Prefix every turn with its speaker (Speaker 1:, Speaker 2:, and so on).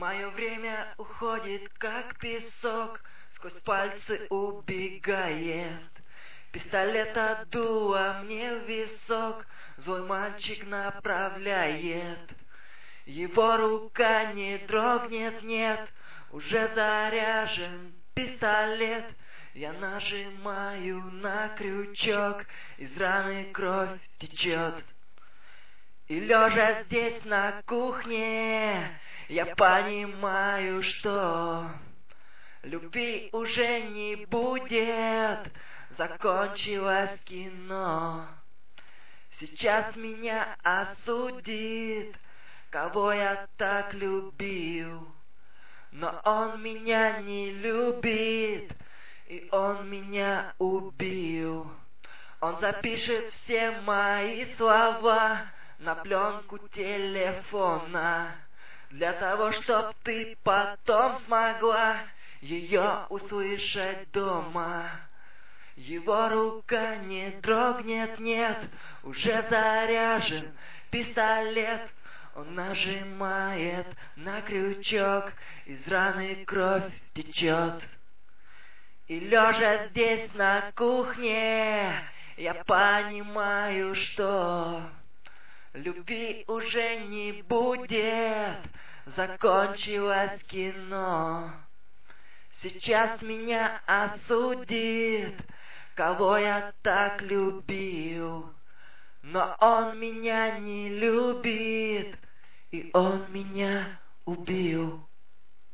Speaker 1: Мое время уходит, как песок, сквозь пальцы убегает. Пистолет от дула мне в висок, злой мальчик направляет. Его рука не дрогнет, нет, уже заряжен пистолет. Я нажимаю на крючок, из раны кровь течет. И лежа здесь на кухне, я понимаю, что любви уже не будет, закончилось кино. Сейчас меня осудит, кого я так любил, но он меня не любит, и он меня убил. Он запишет все мои слова на пленку телефона, для того, чтоб ты потом смогла ее услышать дома. Его рука не дрогнет, нет, уже заряжен пистолет. Он нажимает на крючок, из раны кровь течет. И лежа здесь на кухне, я понимаю, что любви уже не будет, закончилось кино. Сейчас меня осудит, кого я так любил, но он меня не любит, и он меня убил.